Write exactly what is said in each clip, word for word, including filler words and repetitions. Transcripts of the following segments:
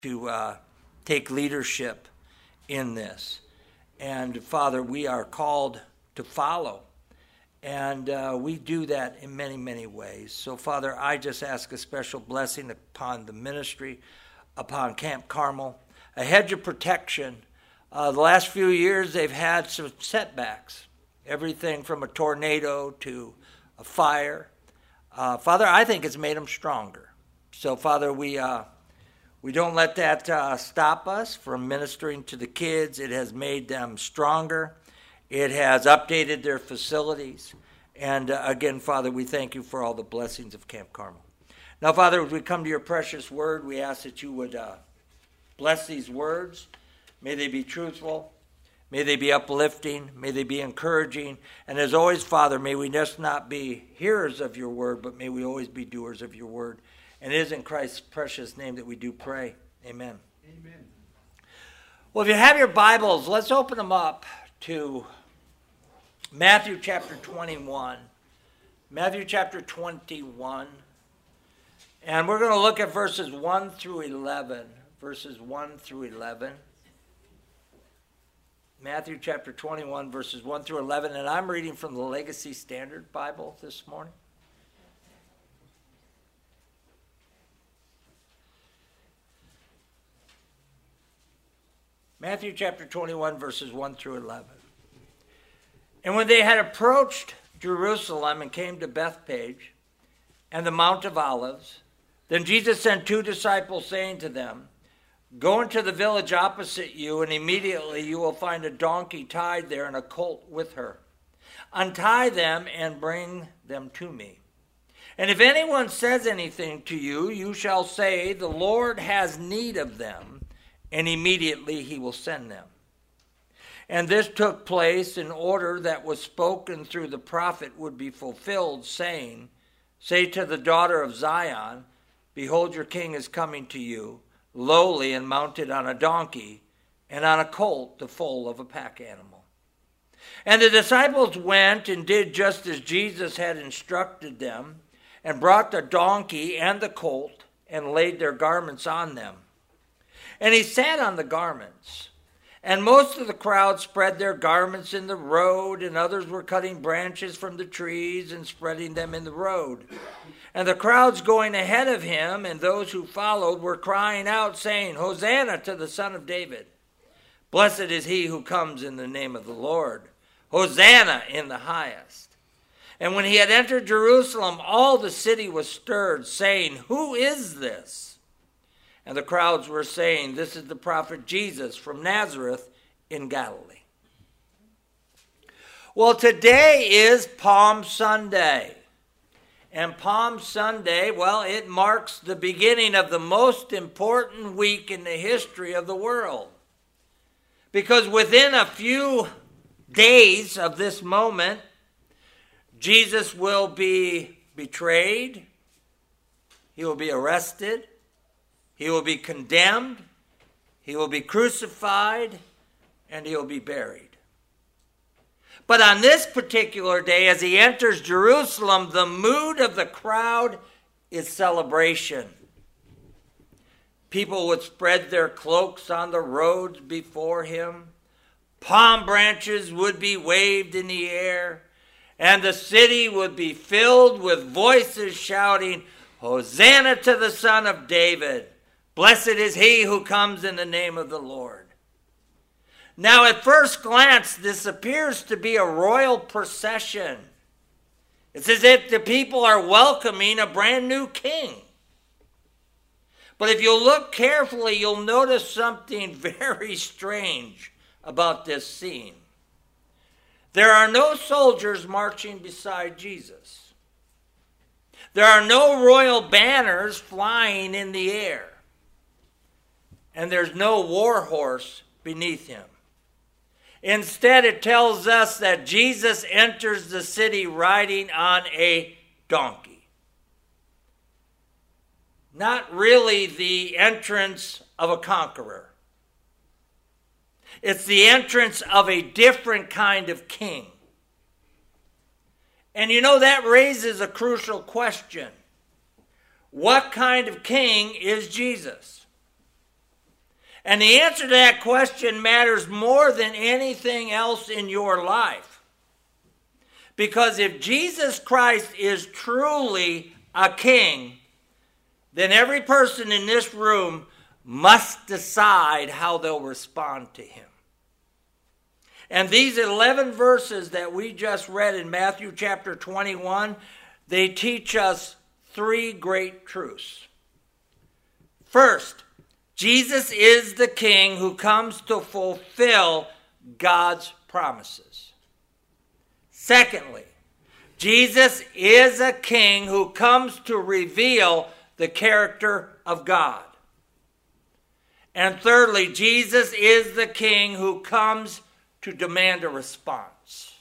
to uh, take leadership in this. And Father, we are called to follow. And uh, we do that in many, many ways. So Father, I just ask a special blessing upon the ministry, upon Camp Carmel, a hedge of protection. Uh, the last few years they've had some setbacks, everything from a tornado to a fire. Uh, Father, I think it's made them stronger. So Father, we... Uh, We don't let that uh, stop us from ministering to the kids. It has made them stronger. It has updated their facilities. And uh, again, Father, we thank you for all the blessings of Camp Carmel. Now, Father, as we come to your precious word, we ask that you would uh, bless these words. May they be truthful. May they be uplifting. May they be encouraging. And as always, Father, may we just not be hearers of your word, but may we always be doers of your word. And it is in Christ's precious name that we do pray. Amen. Amen. Well, if you have your Bibles, let's open them up to Matthew chapter twenty-one. Matthew chapter twenty-one. And we're going to look at verses one through eleven. Verses one through eleven. Matthew chapter twenty-one, verses one through eleven. And I'm reading from the Legacy Standard Bible this morning. Matthew chapter twenty-one, verses one through eleven. And when they had approached Jerusalem and came to Bethphage and the Mount of Olives, then Jesus sent two disciples, saying to them, "Go into the village opposite you, and immediately you will find a donkey tied there and a colt with her. Untie them and bring them to me. And if anyone says anything to you, you shall say, 'The Lord has need of them,' and immediately he will send them." And this took place in order that was spoken through the prophet would be fulfilled, saying, "Say to the daughter of Zion, Behold, your king is coming to you, lowly and mounted on a donkey, and on a colt, the foal of a pack animal." And the disciples went and did just as Jesus had instructed them, and brought the donkey and the colt, and laid their garments on them. And he sat on the garments. And most of the crowd spread their garments in the road, and others were cutting branches from the trees and spreading them in the road. And the crowds going ahead of him and those who followed were crying out, saying, "Hosanna to the Son of David. Blessed is he who comes in the name of the Lord. Hosanna in the highest." And when he had entered Jerusalem, all the city was stirred, saying, "Who is this?" And the crowds were saying, "This is the prophet Jesus from Nazareth in Galilee." Well, today is Palm Sunday. And Palm Sunday, well, it marks the beginning of the most important week in the history of the world. Because within a few days of this moment, Jesus will be betrayed. He will be arrested. He will be condemned, he will be crucified, and he will be buried. But on this particular day, as he enters Jerusalem, the mood of the crowd is celebration. People would spread their cloaks on the roads before him. Palm branches would be waved in the air, and the city would be filled with voices shouting, "Hosanna to the Son of David. Blessed is he who comes in the name of the Lord." Now, at first glance, this appears to be a royal procession. It's as if the people are welcoming a brand new king. But if you look carefully, you'll notice something very strange about this scene. There are no soldiers marching beside Jesus. There are no royal banners flying in the air. And there's no war horse beneath him. Instead, it tells us that Jesus enters the city riding on a donkey. Not really the entrance of a conqueror. It's the entrance of a different kind of king. And you know, that raises a crucial question. What kind of king is Jesus? And the answer to that question matters more than anything else in your life. Because if Jesus Christ is truly a king, then every person in this room must decide how they'll respond to him. And these eleven verses that we just read in Matthew chapter twenty-one, they teach us three great truths. First, Jesus is the king who comes to fulfill God's promises. Secondly, Jesus is a king who comes to reveal the character of God. And thirdly, Jesus is the king who comes to demand a response.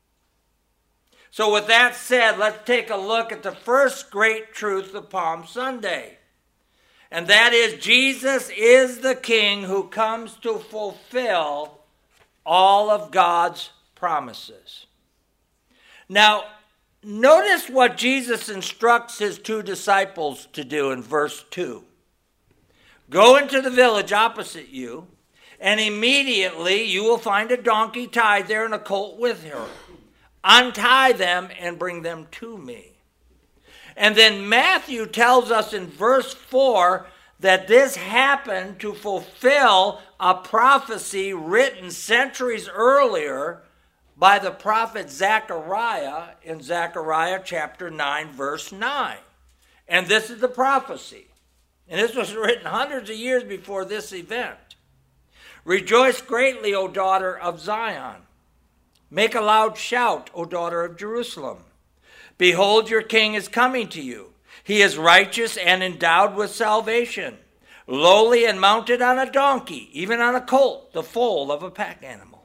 So with that said, let's take a look at the first great truth of Palm Sunday. And that is, Jesus is the king who comes to fulfill all of God's promises. Now, notice what Jesus instructs his two disciples to do in verse two. Go into the village opposite you, and immediately you will find a donkey tied there and a colt with her. Untie them and bring them to me. And then Matthew tells us in verse four that this happened to fulfill a prophecy written centuries earlier by the prophet Zechariah in Zechariah chapter nine, verse nine. And this is the prophecy. And this was written hundreds of years before this event. Rejoice greatly, O daughter of Zion. Make a loud shout, O daughter of Jerusalem. Behold, your king is coming to you. He is righteous and endowed with salvation, lowly and mounted on a donkey, even on a colt, the foal of a pack animal.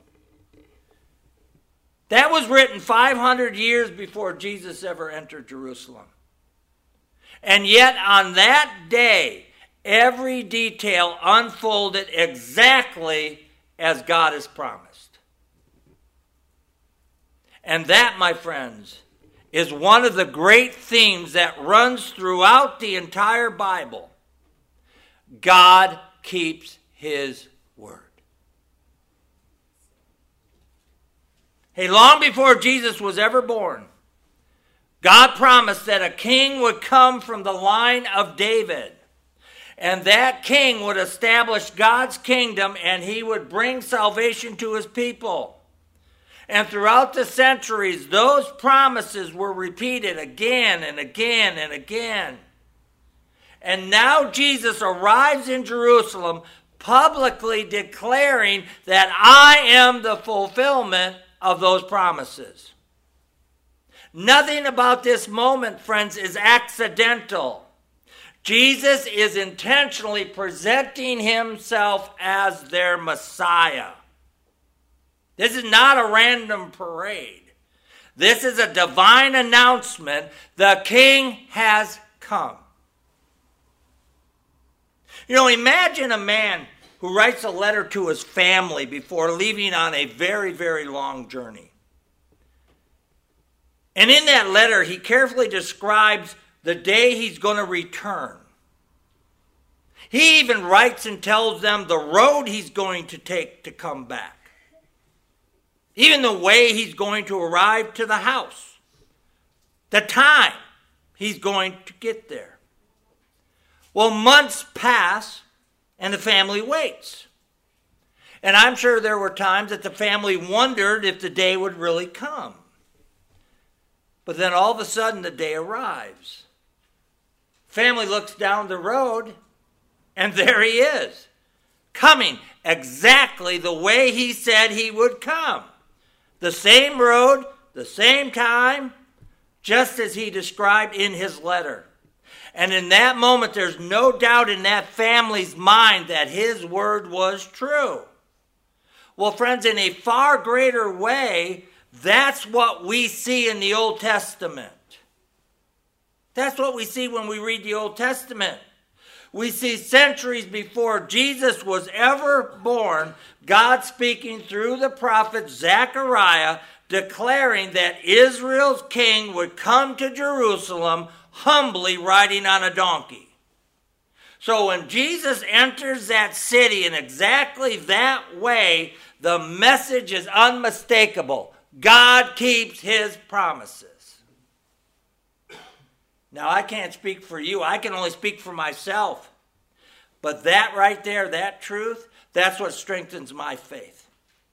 That was written five hundred years before Jesus ever entered Jerusalem. And yet on that day, every detail unfolded exactly as God has promised. And that, my friends, is one of the great themes that runs throughout the entire Bible. God keeps his word. Hey, long before Jesus was ever born, God promised that a king would come from the line of David. And that king would establish God's kingdom, and he would bring salvation to his people. And throughout the centuries, those promises were repeated again and again and again. And now Jesus arrives in Jerusalem, publicly declaring that I am the fulfillment of those promises. Nothing about this moment, friends, is accidental. Jesus is intentionally presenting himself as their Messiah. This is not a random parade. This is a divine announcement. The King has come. You know, imagine a man who writes a letter to his family before leaving on a very, very long journey. And in that letter, he carefully describes the day he's going to return. He even writes and tells them the road he's going to take to come back. Even the way he's going to arrive to the house. The time he's going to get there. Well, months pass and the family waits. And I'm sure there were times that the family wondered if the day would really come. But then all of a sudden the day arrives. Family looks down the road and there he is. Coming exactly the way he said he would come. The same road, the same time, just as he described in his letter. And in that moment, there's no doubt in that family's mind that his word was true. Well, friends, in a far greater way, that's what we see in the Old Testament. That's what we see when we read the Old Testament. We see centuries before Jesus was ever born, God speaking through the prophet Zechariah, declaring that Israel's king would come to Jerusalem humbly riding on a donkey. So when Jesus enters that city in exactly that way, the message is unmistakable. God keeps his promises. Now, I can't speak for you. I can only speak for myself. But that right there, that truth, that's what strengthens my faith.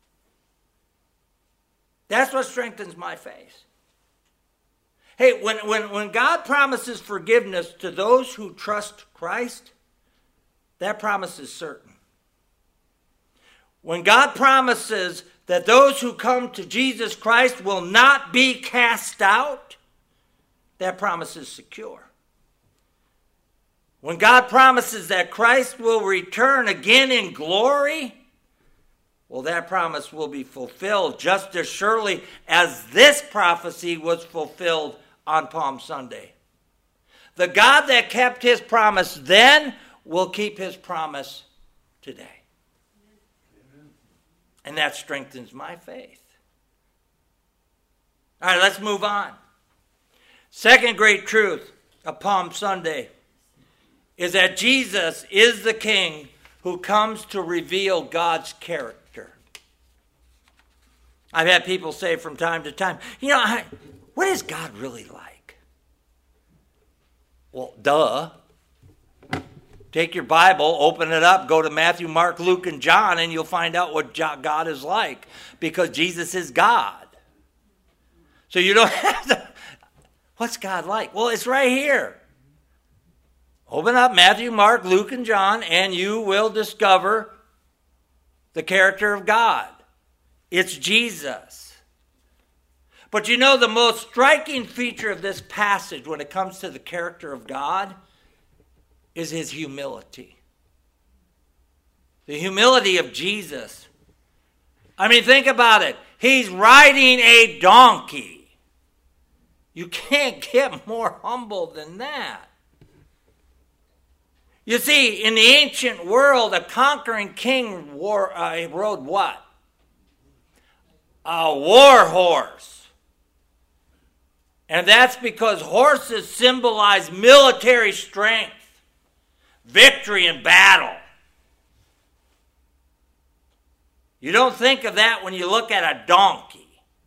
That's what strengthens my faith. Hey, when, when, when God promises forgiveness to those who trust Christ, that promise is certain. When God promises that those who come to Jesus Christ will not be cast out, that promise is secure. When God promises that Christ will return again in glory, well, that promise will be fulfilled just as surely as this prophecy was fulfilled on Palm Sunday. The God that kept his promise then will keep his promise today. Amen. And that strengthens my faith. All right, let's move on. Second great truth of Palm Sunday is that Jesus is the King who comes to reveal God's character. I've had people say from time to time, you know, I, what is God really like? Well, duh. Take your Bible, open it up, go to Matthew, Mark, Luke, and John, and you'll find out what God is like, because Jesus is God. So you don't have to, what's God like? Well, it's right here. Open up Matthew, Mark, Luke, and John, and you will discover the character of God. It's Jesus. But you know, the most striking feature of this passage when it comes to the character of God is his humility. The humility of Jesus. I mean, think about it. He's riding a donkey. You can't get more humble than that. You see, in the ancient world, a conquering king wore, uh, rode what? A war horse. And that's because horses symbolize military strength, victory in battle. You don't think of that when you look at a donkey.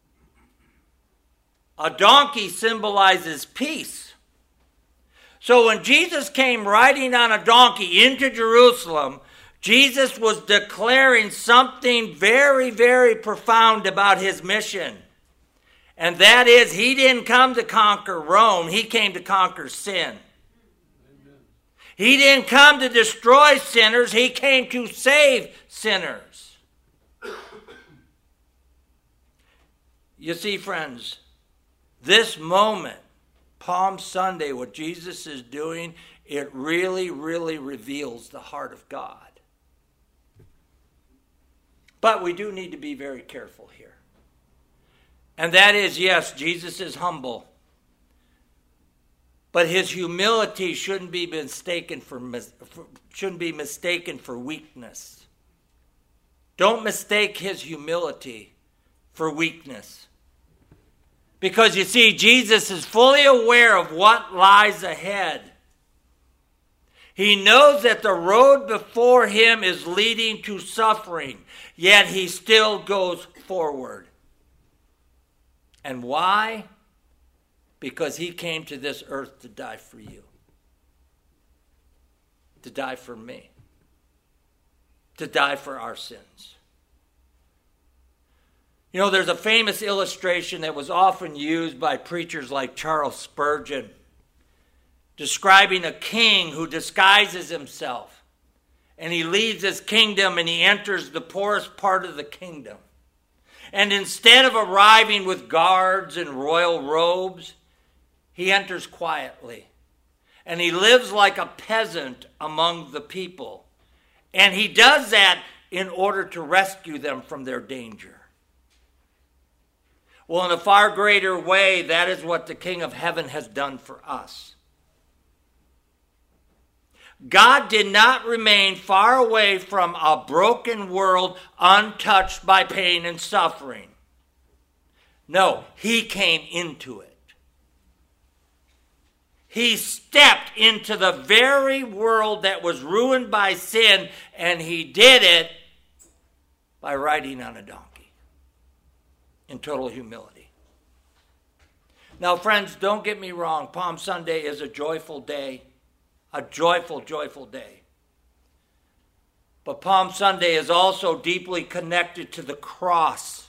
A donkey symbolizes peace. So when Jesus came riding on a donkey into Jerusalem, Jesus was declaring something very, very profound about his mission. And that is, he didn't come to conquer Rome, he came to conquer sin. Amen. He didn't come to destroy sinners, he came to save sinners. You see, friends, this moment, Palm Sunday, what Jesus is doing, it really, really reveals the heart of God. But we do need to be very careful here. And that is, yes, Jesus is humble. But his humility shouldn't be mistaken for, for shouldn't be mistaken for weakness. Don't mistake his humility for weakness. Because you see, Jesus is fully aware of what lies ahead. He knows that the road before him is leading to suffering, yet he still goes forward. And why? Because he came to this earth to die for you. To die for me. To die for our sins. You know, there's a famous illustration that was often used by preachers like Charles Spurgeon, describing a king who disguises himself, and he leaves his kingdom and he enters the poorest part of the kingdom. And instead of arriving with guards and royal robes, he enters quietly. And he lives like a peasant among the people. And he does that in order to rescue them from their danger. Well, in a far greater way, that is what the King of Heaven has done for us. God did not remain far away from a broken world untouched by pain and suffering. No, he came into it. He stepped into the very world that was ruined by sin, and he did it by riding on a donkey in total humility. Now, friends, don't get me wrong. Palm Sunday is a joyful day, a joyful, joyful day. But Palm Sunday is also deeply connected to the cross,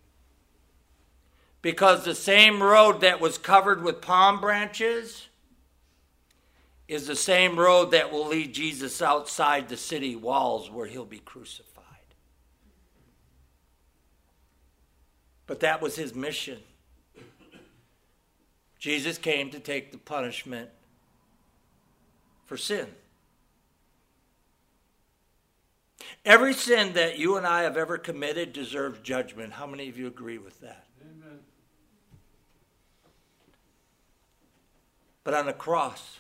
because the same road that was covered with palm branches is the same road that will lead Jesus outside the city walls where he'll be crucified. But that was his mission. Jesus came to take the punishment for sin. Every sin that you and I have ever committed deserves judgment. How many of you agree with that? Amen. But on the cross,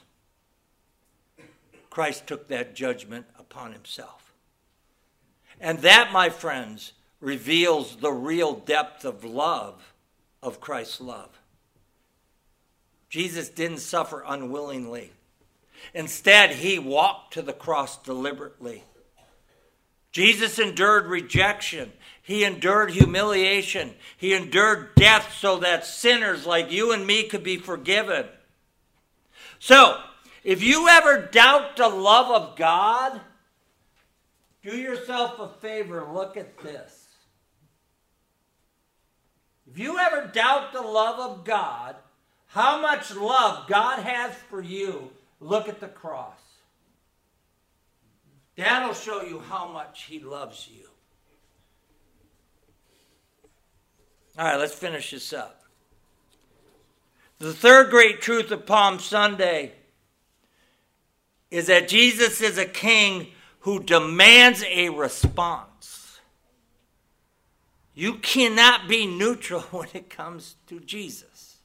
Christ took that judgment upon himself. And that, my friends, reveals the real depth of love, of Christ's love. Jesus didn't suffer unwillingly. Instead, he walked to the cross deliberately. Jesus endured rejection. He endured humiliation. He endured death so that sinners like you and me could be forgiven. So, if you ever doubt the love of God, do yourself a favor, look at this. If you ever doubt the love of God, how much love God has for you, look at the cross. That'll show you how much he loves you. All right, let's finish this up. The third great truth of Palm Sunday is that Jesus is a king who demands a response. You cannot be neutral when it comes to Jesus.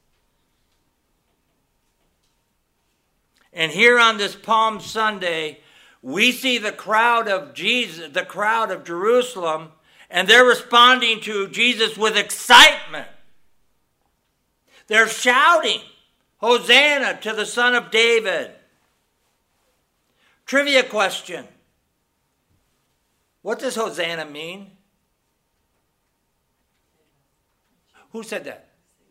And here on this Palm Sunday, we see the crowd of Jesus, the crowd of Jerusalem, and they're responding to Jesus with excitement. They're shouting, "Hosanna to the Son of David." Trivia question. What does Hosanna mean? Who said that?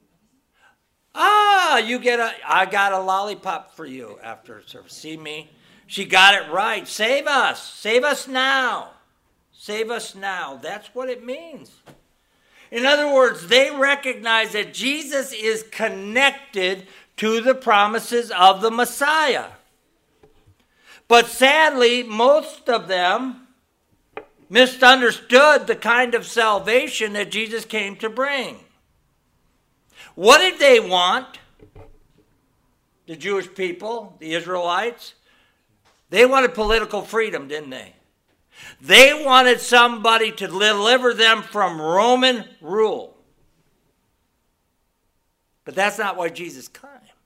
Ah, you get a, I got a lollipop for you after service. See me? She got it right. Save us. Save us now. Save us now. That's what it means. In other words, they recognize that Jesus is connected to the promises of the Messiah. But sadly, most of them misunderstood the kind of salvation that Jesus came to bring. What did they want? The Jewish people, the Israelites? They wanted political freedom, didn't they? They wanted somebody to deliver them from Roman rule. But that's not why Jesus came.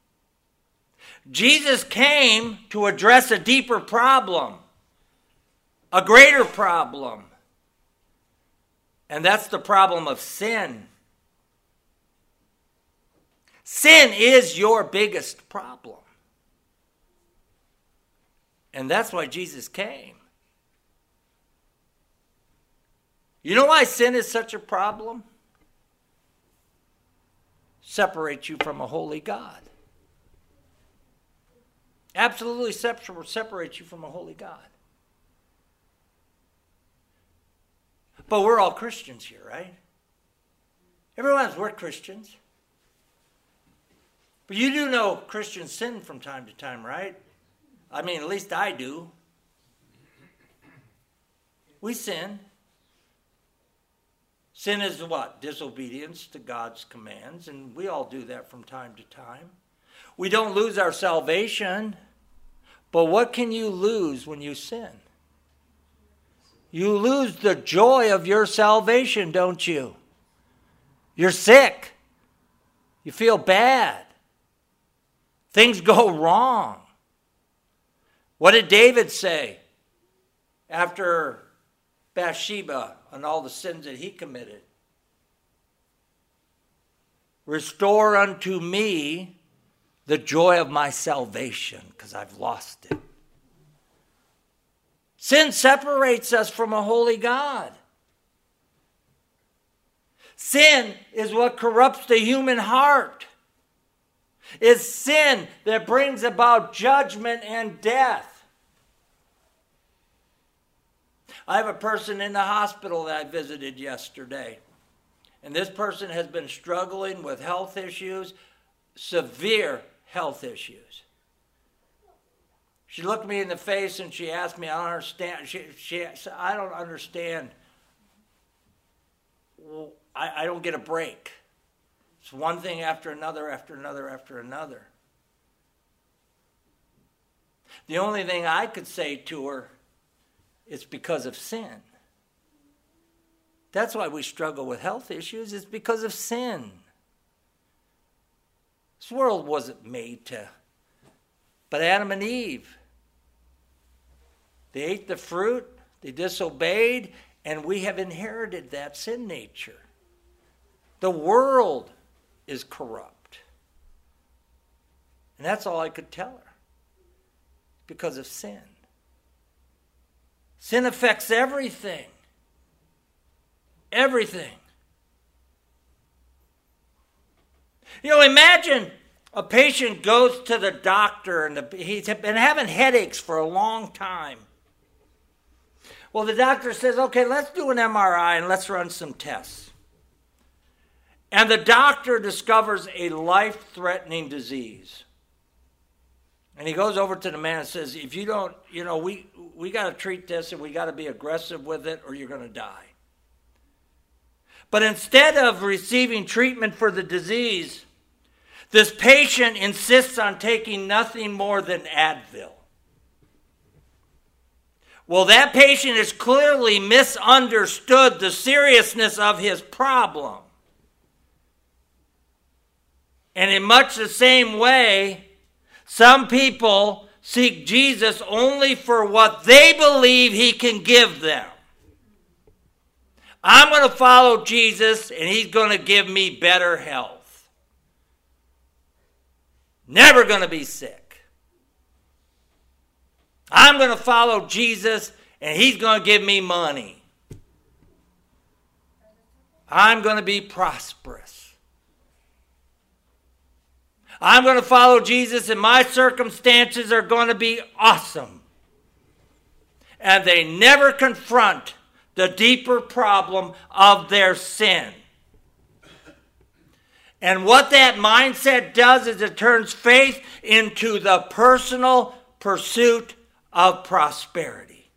Jesus came to address a deeper problem, a greater problem. And that's the problem of sin. Sin is your biggest problem. And that's why Jesus came. You know why sin is such a problem? Separates you from a holy God. Absolutely separates you from a holy God. But we're all Christians here, right? Everyone's, we're Christians. But you do know Christians sin from time to time, right? I mean, at least I do. We sin. Sin is what? Disobedience to God's commands, and we all do that from time to time. We don't lose our salvation, but what can you lose when you sin? You lose the joy of your salvation, don't you? You're sick. You feel bad. Things go wrong. What did David say after Bathsheba and all the sins that he committed? Restore unto me the joy of my salvation because I've lost it. Sin separates us from a holy God. Sin is what corrupts the human heart. It's sin that brings about judgment and death. I have a person in the hospital that I visited yesterday. And this person has been struggling with health issues, severe health issues. She looked me in the face and she asked me, I don't understand. She, she said, I don't understand. Well, I, I don't get a break. It's one thing after another, after another, after another. The only thing I could say to her is because of sin. That's why we struggle with health issues. It's because of sin. This world wasn't made to. But Adam and Eve, they ate the fruit, they disobeyed, and we have inherited that sin nature. The world is corrupt. And that's all I could tell her. Because of sin. Sin affects everything. Everything. You know, imagine a patient goes to the doctor and the, he's been having headaches for a long time. Well, the doctor says, okay, let's do an M R I and let's run some tests. And the doctor discovers a life-threatening disease. And he goes over to the man and says, if you don't, you know, we, we got to treat this and we got to be aggressive with it or you're going to die. But instead of receiving treatment for the disease, this patient insists on taking nothing more than Advil. Well, that patient has clearly misunderstood the seriousness of his problem. And in much the same way, some people seek Jesus only for what they believe he can give them. I'm going to follow Jesus and he's going to give me better health. Never going to be sick. I'm going to follow Jesus and he's going to give me money. I'm going to be prosperous. I'm going to follow Jesus and my circumstances are going to be awesome. And they never confront the deeper problem of their sin. And what that mindset does is it turns faith into the personal pursuit of prosperity.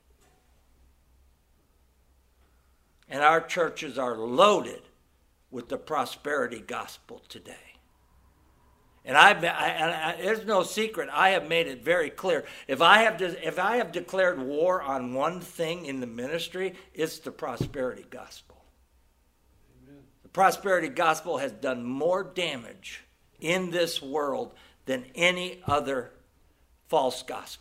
And our churches are loaded with the prosperity gospel today. And I've, I, I, there's no secret. I have made it very clear. If I have, de- if I have declared war on one thing in the ministry, it's the prosperity gospel. Amen. The prosperity gospel has done more damage in this world than any other false gospel.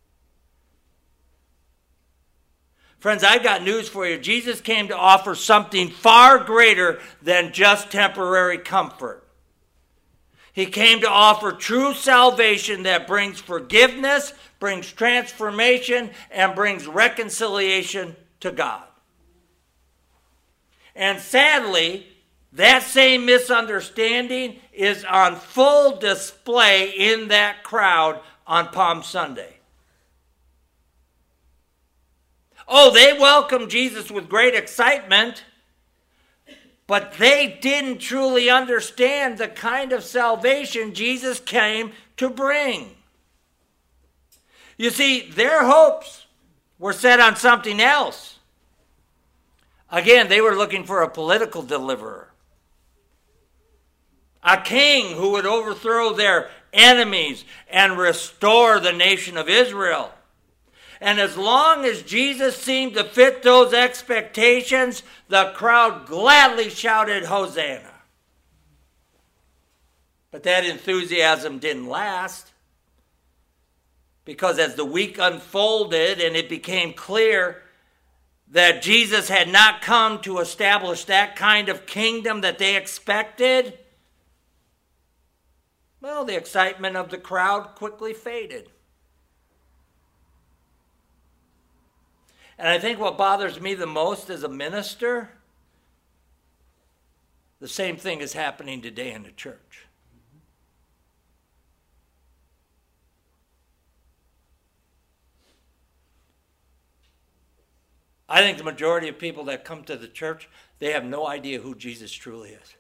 Friends, I've got news for you. Jesus came to offer something far greater than just temporary comfort. He came to offer true salvation that brings forgiveness, brings transformation, and brings reconciliation to God. And sadly, that same misunderstanding is on full display in that crowd on Palm Sunday. Oh, they welcomed Jesus with great excitement, but they didn't truly understand the kind of salvation Jesus came to bring. You see, their hopes were set on something else. Again, they were looking for a political deliverer. A king who would overthrow their enemies and restore the nation of Israel. And as long as Jesus seemed to fit those expectations, the crowd gladly shouted, Hosanna. But that enthusiasm didn't last. Because as the week unfolded and it became clear that Jesus had not come to establish that kind of kingdom that they expected, Well, the excitement of the crowd quickly faded. And I think what bothers me the most as a minister, the same thing is happening today in the church. I think the majority of people that come to the church, they have no idea who Jesus truly is.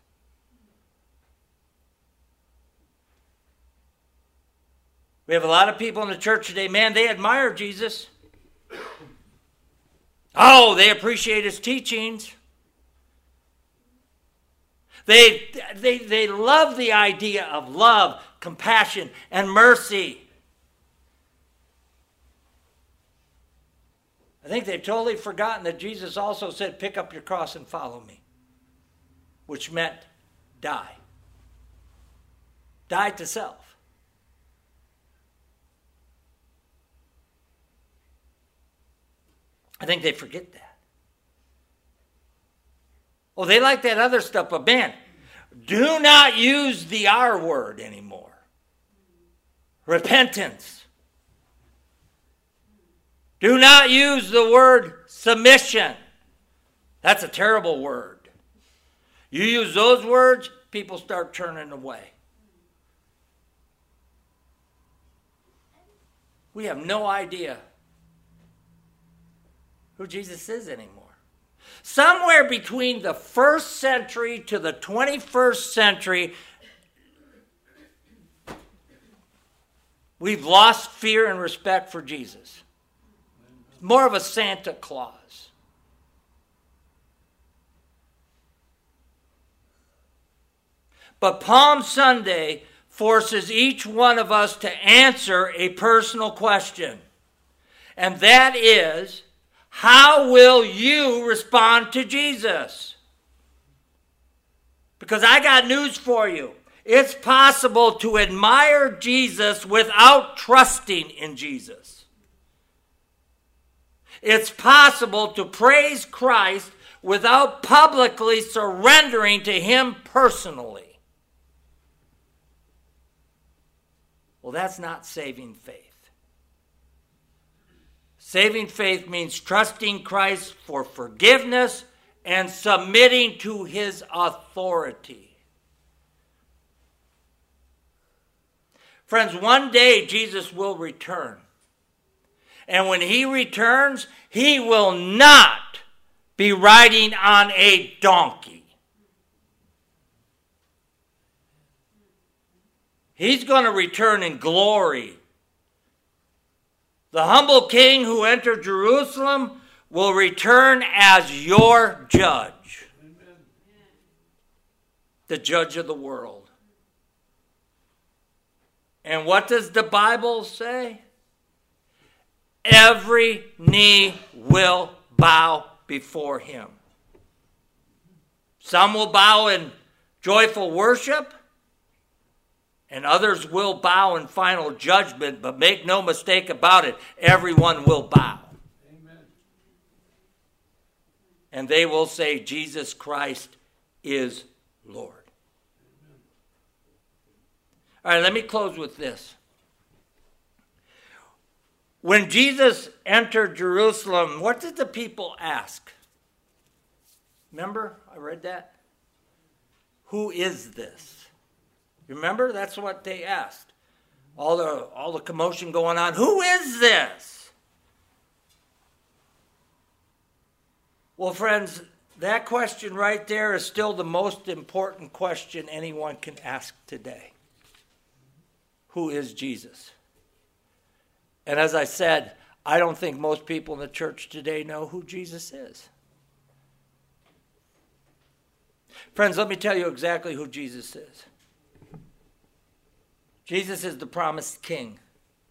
We have a lot of people in the church today, man, they admire Jesus. Oh, they appreciate his teachings. They, they, they love the idea of love, compassion, and mercy. I think they've totally forgotten that Jesus also said, pick up your cross and follow me, which meant die. Die to self. I think they forget that. Oh, they like that other stuff, but man, do not use the R word anymore. Repentance. Do not use the word submission. That's a terrible word. You use those words, people start turning away. We have no idea who Jesus is anymore. Somewhere between the first century to the twenty-first century, we've lost fear and respect for Jesus. More of a Santa Claus. But Palm Sunday forces each one of us to answer a personal question. And that is, how will you respond to Jesus? Because I got news for you. It's possible to admire Jesus without trusting in Jesus. It's possible to praise Christ without publicly surrendering to him personally. Well, that's not saving faith. Saving faith means trusting Christ for forgiveness and submitting to his authority. Friends, one day Jesus will return. And when he returns, he will not be riding on a donkey. He's going to return in glory. The humble king who entered Jerusalem will return as your judge. Amen. The judge of the world. And what does the Bible say? Every knee will bow before him. Some will bow in joyful worship, and others will bow in final judgment, but make no mistake about it, everyone will bow. Amen. And they will say, Jesus Christ is Lord. Amen. All right, let me close with this. When Jesus entered Jerusalem, what did the people ask? Remember, I read that. Who is this? Remember, that's what they asked. All the, all the commotion going on. Who is this? Well, friends, that question right there is still the most important question anyone can ask today. Who is Jesus? And as I said, I don't think most people in the church today know who Jesus is. Friends, let me tell you exactly who Jesus is. Jesus is the promised king.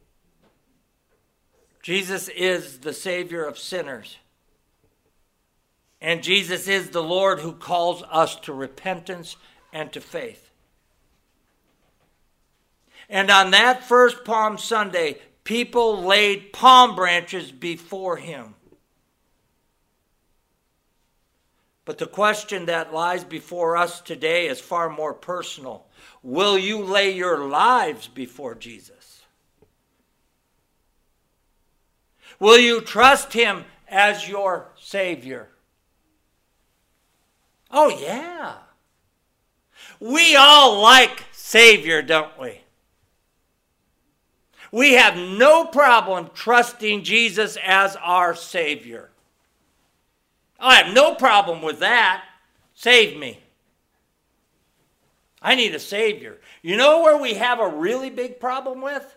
Jesus is the Savior of sinners. And Jesus is the Lord who calls us to repentance and to faith. And on that first Palm Sunday, people laid palm branches before him. But the question that lies before us today is far more personal. Will you lay your lives before Jesus? Will you trust him as your Savior? Oh, yeah. We all like Savior, don't we? We have no problem trusting Jesus as our Savior. I have no problem with that. Save me. I need a Savior. You know where we have a really big problem with?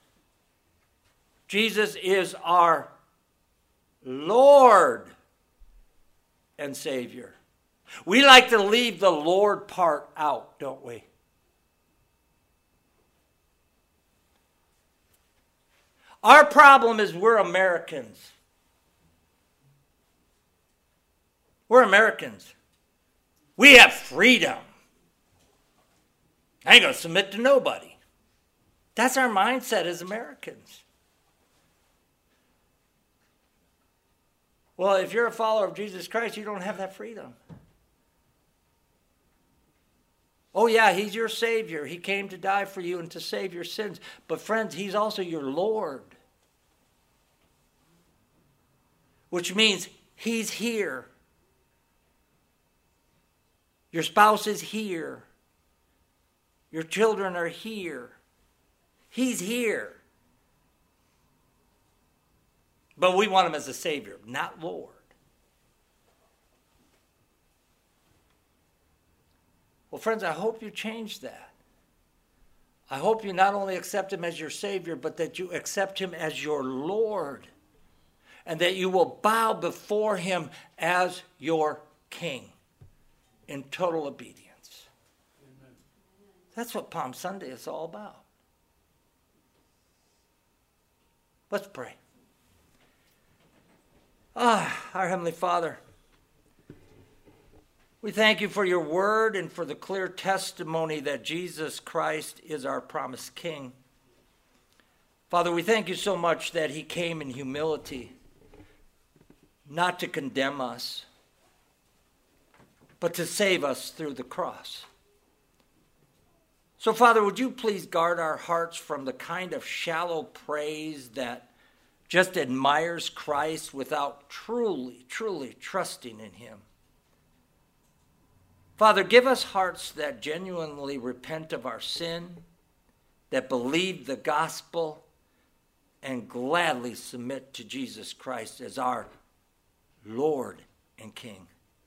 Jesus is our Lord and Savior. We like to leave the Lord part out, don't we? Our problem is we're Americans. We're Americans. We have freedom. I ain't going to submit to nobody. That's our mindset as Americans. Well, if you're a follower of Jesus Christ, you don't have that freedom. Oh, yeah, he's your Savior. He came to die for you and to save your sins. But friends, he's also your Lord. Which means he's here. Your spouse is here. Your children are here. He's here. But we want him as a Savior, not Lord. Well, friends, I hope you change that. I hope you not only accept him as your Savior, but that you accept him as your Lord. And that you will bow before him as your King in total obedience. Amen. That's what Palm Sunday is all about. Let's pray. Ah, our Heavenly Father, we thank you for your word and for the clear testimony that Jesus Christ is our promised King. Father, we thank you so much that he came in humility, not to condemn us, but to save us through the cross. So, Father, would you please guard our hearts from the kind of shallow praise that just admires Christ without truly, truly trusting in him. Father, give us hearts that genuinely repent of our sin, that believe the gospel, and gladly submit to Jesus Christ as our Lord and King.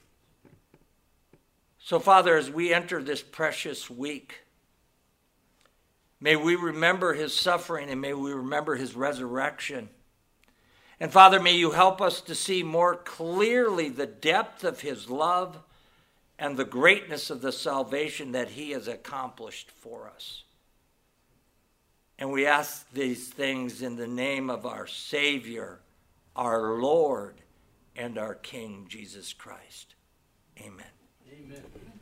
So, Father, as we enter this precious week, may we remember his suffering and may we remember his resurrection. And Father, may you help us to see more clearly the depth of his love and the greatness of the salvation that he has accomplished for us. And we ask these things in the name of our Savior, our Lord, and our King, Jesus Christ. Amen. Amen.